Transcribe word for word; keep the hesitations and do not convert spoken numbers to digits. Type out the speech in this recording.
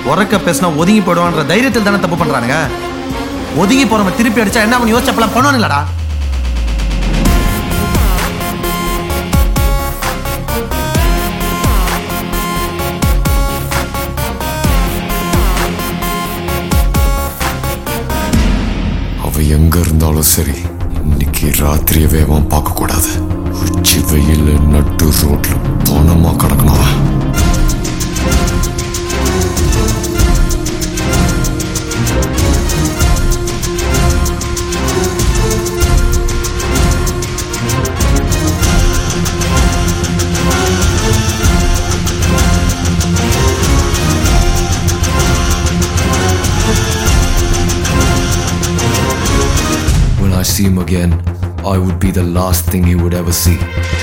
உறக்க பேசினா ஒதுங்கி போயிடுவான்ற தைரியத்தில் தானே தப்பு பண்றானுங்க. ஒதுங்கி போறவங்க திருப்பி அடிச்சா என்ன பண்ணி யோசிச்சப்பெல்லாம் பண்ணுவானுங்களடா. அவ எங்க இருந்தாலும் சரி, இன்னைக்கு ராத்திரியவே அவன் பார்க்க கூடாது. உச்சி வெயில் நட்டு ரோட்ல போனமா கிடக்கணும். When I see him again, I would be the last thing he would ever see.